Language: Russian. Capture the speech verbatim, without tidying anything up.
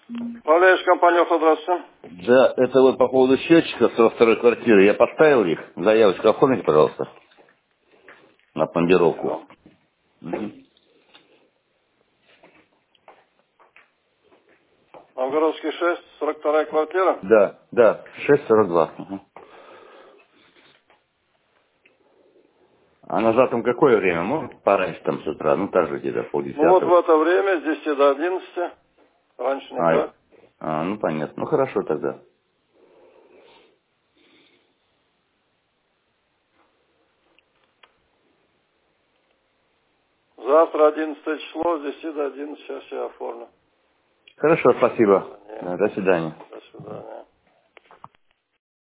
Управляешь компанию, здравствуйте. Да, это вот по поводу счетчиков со второй квартиры. Я поставил их. Заявочку оформите, пожалуйста, на пломбировку. Секунду. Мгм. Новгородский шесть, сорок вторая квартира. Да, да, шесть сорок два. Угу. А на завтра какое время? Может, пораньше там с утра? Ну, так же где-то Ну вот в полдесятого. это время, с десяти до одиннадцати. Раньше А, никак. а, ну, понятно. Ну, хорошо тогда. Завтра одиннадцатое число, с десяти до одиннадцати. Сейчас я оформлю. Хорошо, спасибо. Звони. Да, до свидания. До свидания.